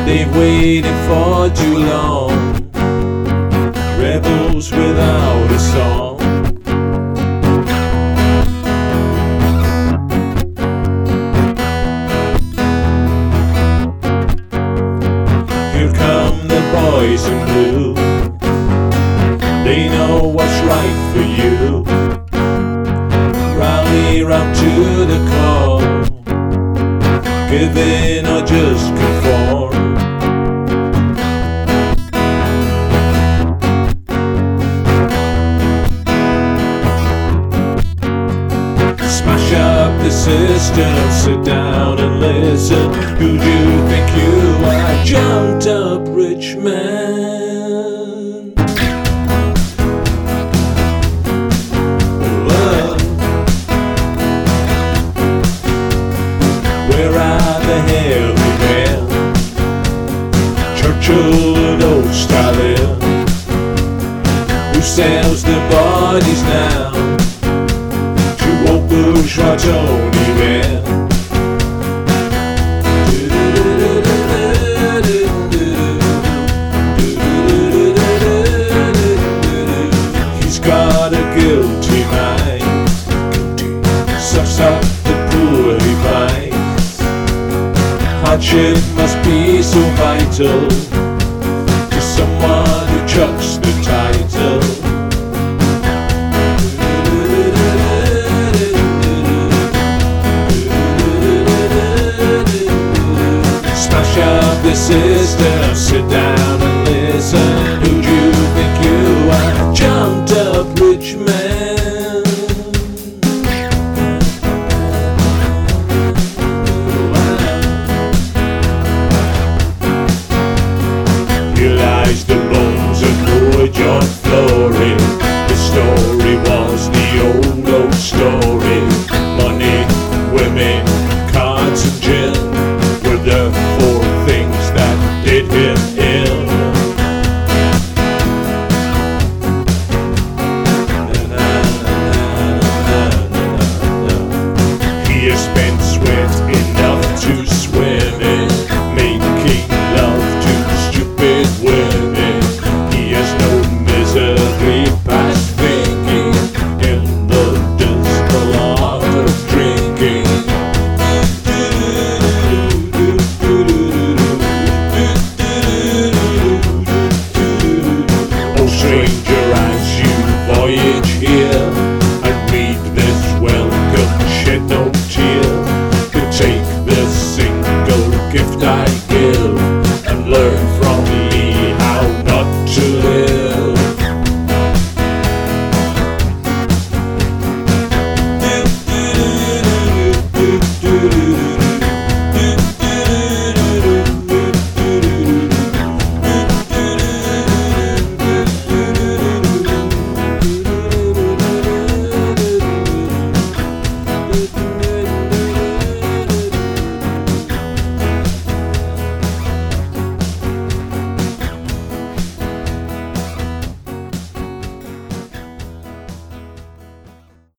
They've waited for too long, rebels without a song. Here come the boys in blue, they know what's right for you. Rally round to the call, give in or just conform. Smash up the system, sit down and listen. Who do you think you are? Jumped up rich man. Whoa. Where are the hairy men? Churchill and old Stalin. Who sells the bodies now? Old bourgeois Tony man. He's got a guilty mind, sucks up the poor he finds. Hardship must be so vital to someone who chucks the title. The system, sit down and listen. Who do you think you are? Jumped up rich man. Here lies the bones of poor John Flory. The story was the old story. Money, women, cards and gin were the four things that did him ill. He has spent sweat enough to swim in, making love to stupid women. He has no misery past thinking in the dismal art of drinking. Stranger, as you voyage here and read this welcome, shed no tear to take the single gift I